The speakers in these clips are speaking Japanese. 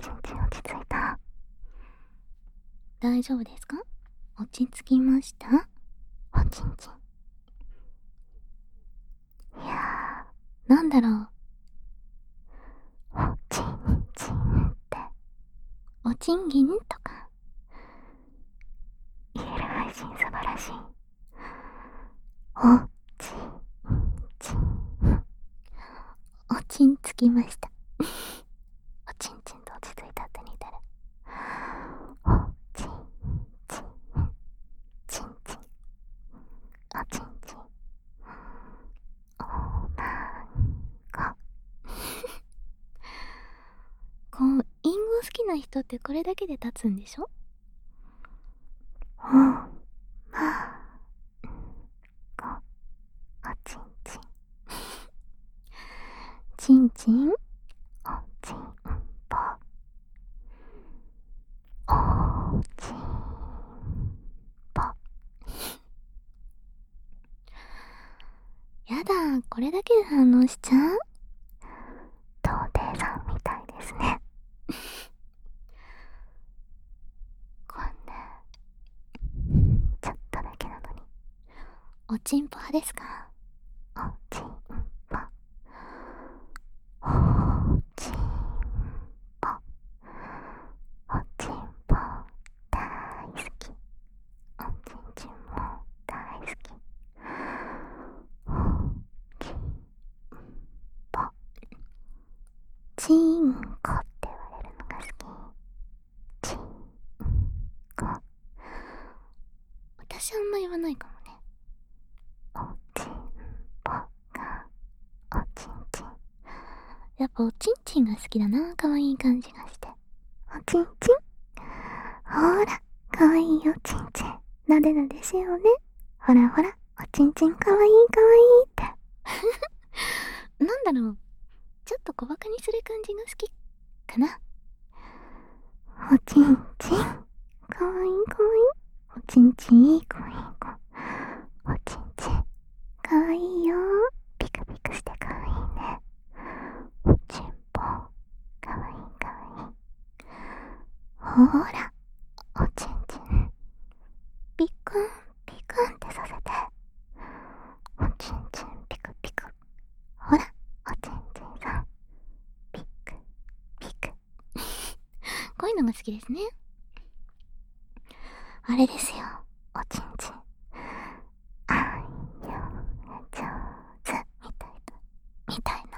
ちんちん落ち着いた？ 大丈夫ですか？落ち着きました？ おちんちん。いやなんだろう。 おちんちんっておちんぎんとか言える配信素晴らしい。おちんちん。 おちんつきました。 おちんちんと落ち着いたって似てる。おちんちん。ちんちん。おちんちん。おまんこ。 こう、隠語好きな人ってこれだけで立つんでしょ？ おまんこ。おちんちん。 ちんちん？ おちんぽ。おちんぽ。 やだ、これだけで反応しちゃう？ 童貞さんみたいですね。こんなちょっとだけなのに。 おちんぽ派ですか？ おちんぽ。おちんぽ。おちんぽ大好き。おちんちんも大好き。おちんぽ。 ちんこって言われるのが好き。ちんこ。 私あんま言わないかもね。 おちんぽがおちんちん。 やっぱおちんちんが好きだな。可愛い感じがして。 おちんちん。ほら、かわいいおちんちん。なでなでしようね。ほらほら、おちんちんかわいいかわいいって。 なんだろう。ちょっと小バカにする感じが好きかな。 おちんちん。かわいいかわいい。おちんちんいい子いい子。おちんちん。かわいいよ。ピクピクしてかわいいね。おちんぽ。かわいいかわいい。ほら、おちんちん。ピクンピクンってさせて。おちんちんピクピク。ほら、おちんちんさん。ピクピク。 こういうのが好きですね。 あれですよ、おちんちん。あんよが上手みたいな。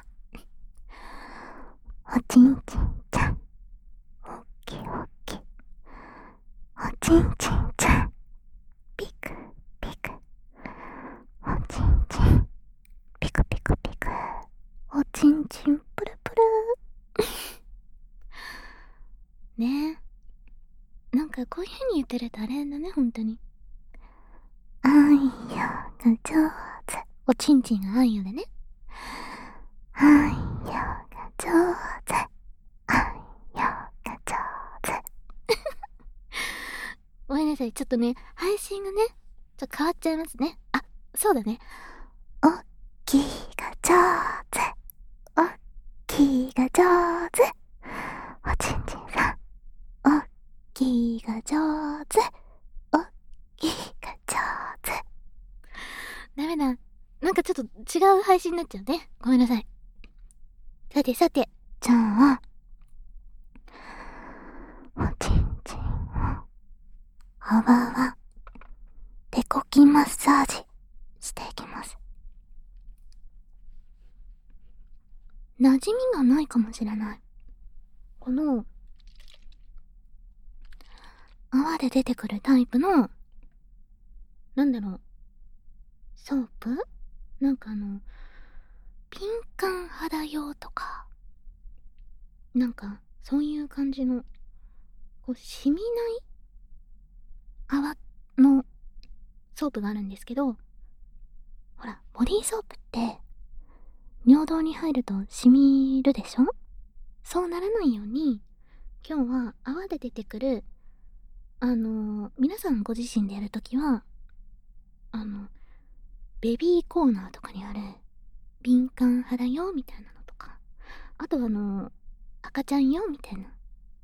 おちんちんちゃん。おっきおっき。おちんちんちゃん。ピクピク。おちんちん。ピクピクピク。おちんちんプルプル。 ねえ。なんかこういう風に言ってるとあれだね、ほんとに。 あんよが上手。 おちんちんがあんよでね。 あんよが上手。あんよが上手。 ごめんなさい、ちょっとね、配信がね、ちょっと変わっちゃいますね。あ、そうだね。 おっきいが上手。おっきいが上手。おちんちんさん。おっきいが上手。おっきいが上手。 ダメだ。なんかちょっと違う配信になっちゃうね。ごめんなさい。さてさて。 じゃあ、おちんちんを、あわわ、ペコキマッサージしていきます。 馴染みがないかもしれない。この、泡で出てくるタイプの、なんだろう、ソープ？なんか敏感肌用とか、なんか、そういう感じの、こう、染みない泡のソープがあるんですけど、ほら、ボディーソープって、尿道に入ると染みるでしょ？そうならないように、今日は泡で出てくる、皆さんご自身でやるときは、ベビーコーナーとかにある、敏感肌用みたいなのとか、あと赤ちゃん用みたいな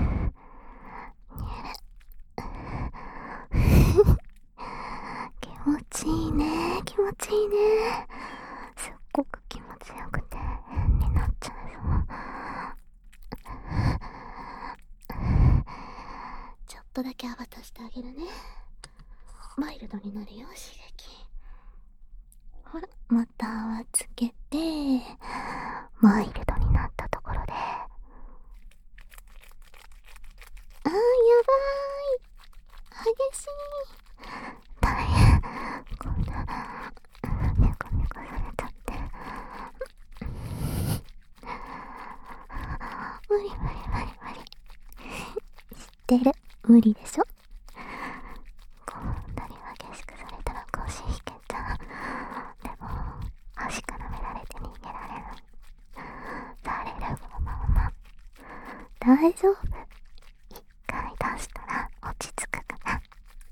にゅるちいいね。すっごく気持ちよくて変になっちゃいそう。 ちょっとだけ泡足してあげるね。マイルドになるよ、刺激。ほら、また泡つけて、 マイルドになったところで、 あー、やばーい。激しい。 大変。こんなニコニコされちゃって、無理無理無理無理。知ってる。無理でしょ。こんなに激しくされたら腰引けちゃう。でも足からめられて逃げられない。されるがまま。大丈夫。一回出したら落ち着くから。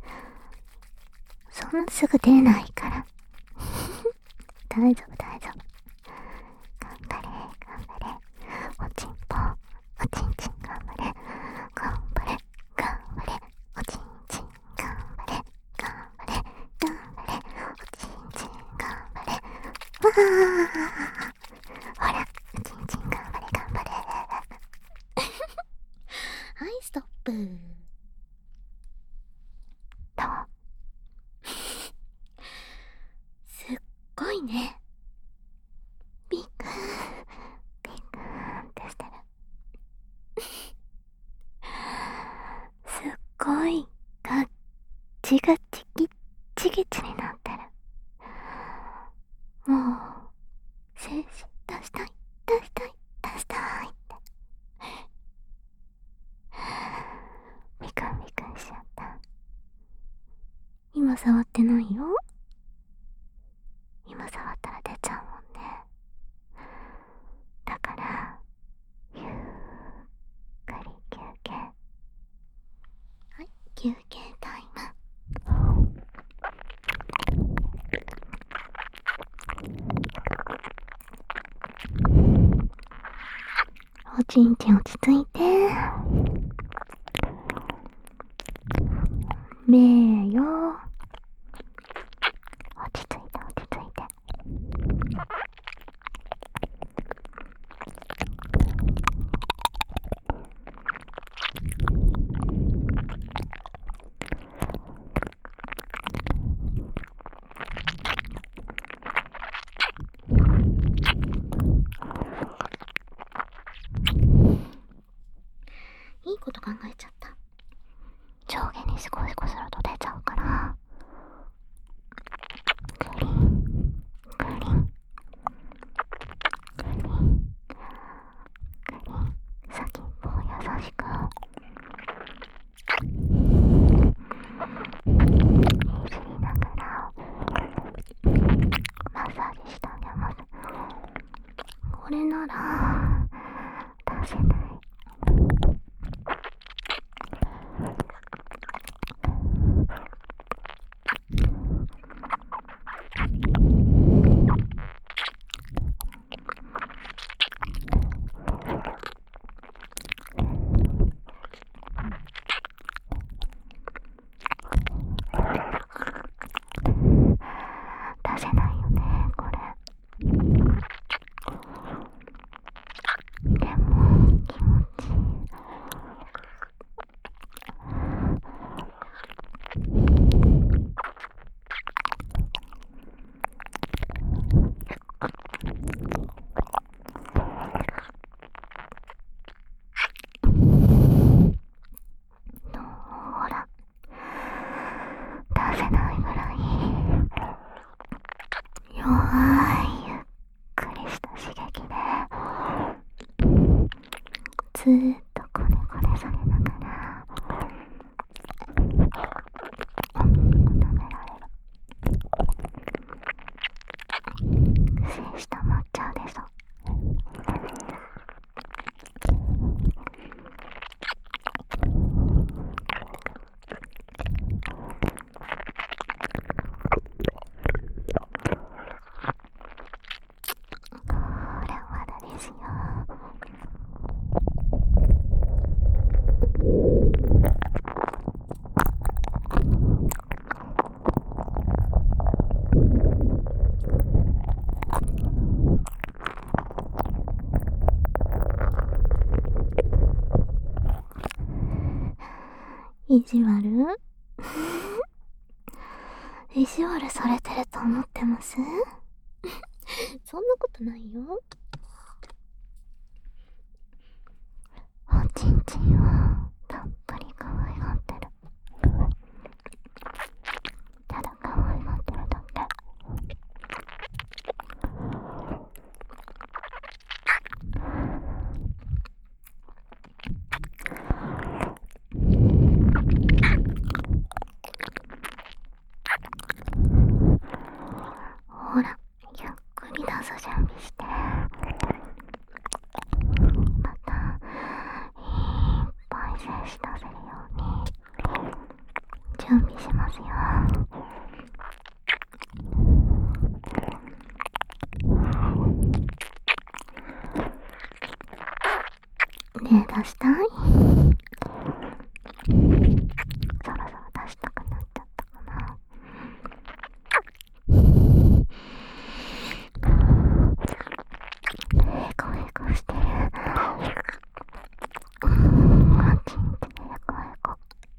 そんなすぐ出ないから大丈夫大丈夫。頑張れ頑張れ。おちんぽおちんちん頑張れ頑張れ頑張れ。おちんちん頑張れ頑張れ頑張れ。おちんちん頑張れ。わあ、ほらおちんちん頑張れ頑張れはい、ストップ。 どう？ すっごいね。 ビクービクーってしてる。すっごいガッチガチギッチギチになってる。もう精子出したい出したい出したいってビクンビクンしちゃった。今触ってないよ。今触ったら出ちゃうもんね。だからゆっくり休憩。 はい、休憩タイム。 おちんちん落ち着いて。めーよ。落ち着いて落ち着いて。 いいこと考えちゃった。 上下にシコシコすると出ちゃうから、クリンクリンクリンクリン、先っぽを優しくいじりながらマッサージしてあげます。これなら出せない。出せないよねこれ。でも気持ちいい。ほら出せないぐらい弱いゆっくりした刺激でずーっとコネコネされながら温められる。精子溜まっちゃうでしょ。これはまだですよ。 意地悪意地悪されてると思ってますそんなことないよ。 おちんちんをたっぷり可愛がってる。ただ可愛がってるだけ。ほら、ゆっくり出す準備して。またいっぱい精子出せるように準備しますよ。ねえ、出したい？そろそろ出したくなっちゃったかな。へこへこしてる。おちんちんへこへこ。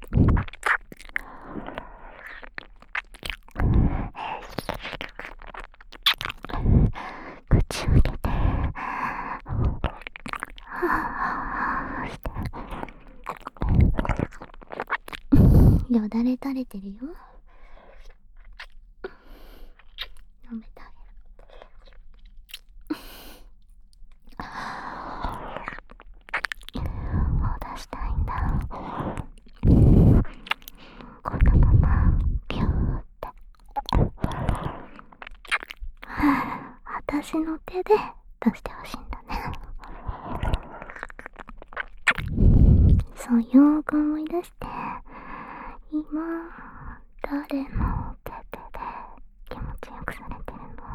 口開けてはぁしてよだれ垂れてるよ。舐めてあもう出したいんだ。このままピューって私の手で出してほしいんだね。そう、よーく思い出して、今誰の手で気持ちよくされてる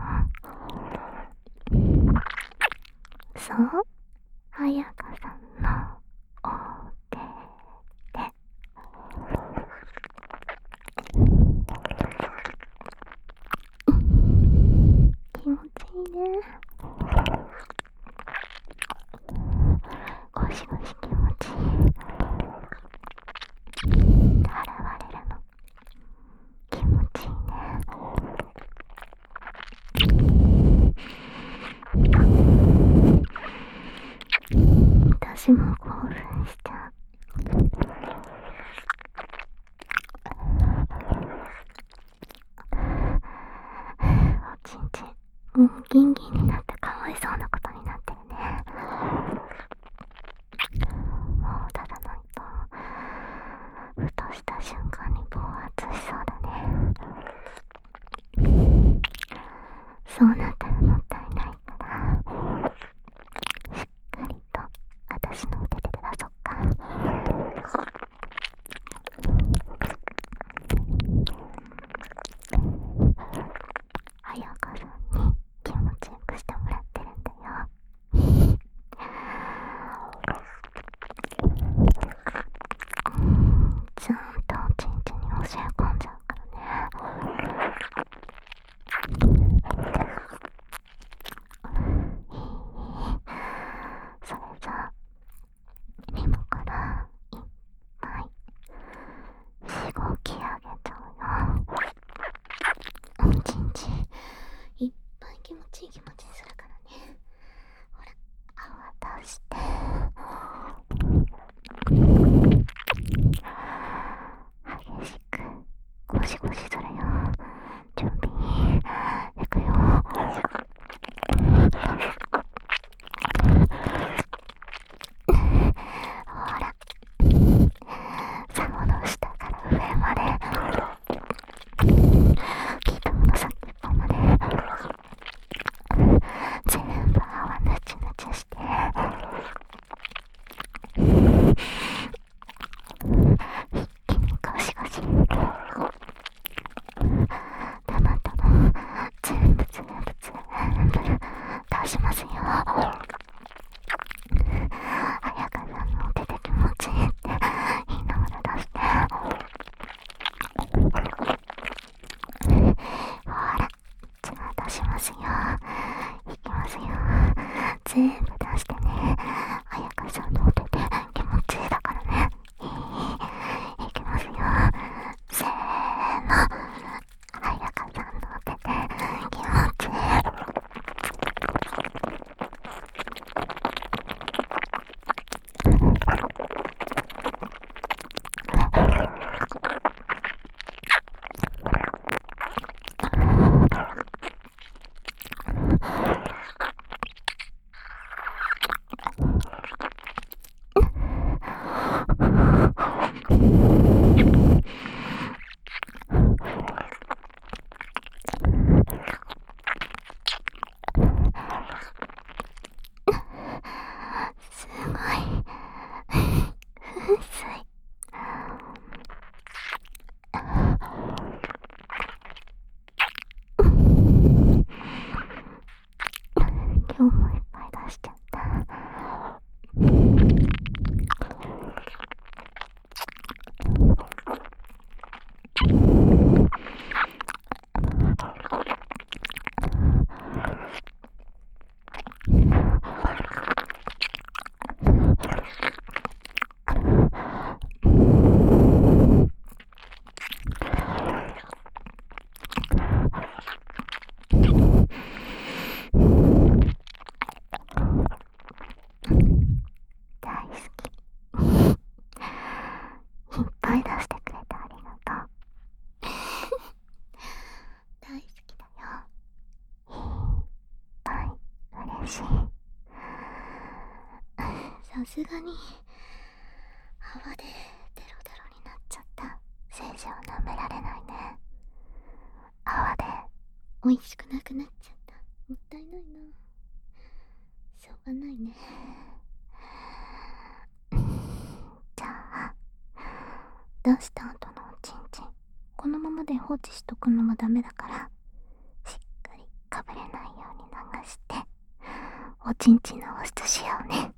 の？そう、彩香さんのお手で。気持ちいいね。ゴシゴシ気持ちいい。現れるの気持ちいいね。私も興奮しちゃう。おちんちんギンギンになってかわいそうなことになってるね。もう出さないとふとした瞬間に暴発しそうだね。そうなったらもったいないからしっかりと私の腕で出そうか。彩香さんに気持ちよくしてもらってるんだよ。ちゃんとおちんちんに教え込んじゃうからね。それじゃあ今からいっぱいしごきあげちゃうよ。おちんちんいっぱい気持ちいい気持ちにするからね。ほら、 泡出して激しくゴシゴシするよ。準備いくよ。ほら、竿の下から上まで、ピトの先っぽまで全部泡ぬちぬちして、一気にゴシゴシ溜まったの全部出しますよ。彩香さんの手で気持ちいいって言いながら出して、ほら、じゃあ出しますよ。いきますよ。全部出してね。彩香さんの手で気持ちいいだからね。いきまいっぱい出してくれてありがとう。 大好きだよ。 いっぱい嬉しい。 さすがに泡でデロデロになっちゃった。 セイジを舐められないね。泡で美味しくなくなっちゃった。もったいないな。しょうがないね。 じゃあ出した後のおちんちん、このままで放置しとくのもダメだから、しっかりかぶれないように流しておちんちんの保湿しようね。